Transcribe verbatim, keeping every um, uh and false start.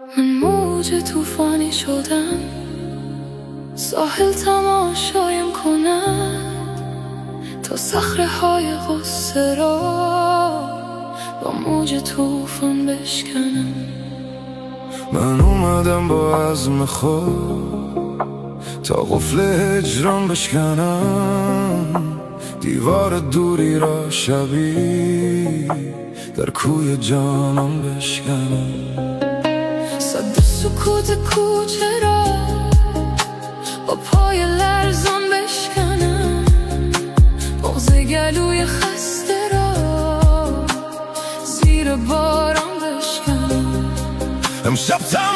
من موج طوفانی شدم، ساحل تماشایم کند تا صخره های غصه را با موج طوفان بشکنم. من اومدم با عزم خود تا قفل هجران بشکنم، دیوار دوری را شبی در کوی جانم بشکنم. صد سکوت کوچه را با پای لرزان بشکنم، بغض گلوی خسته را زیر باران بشکنم. امشب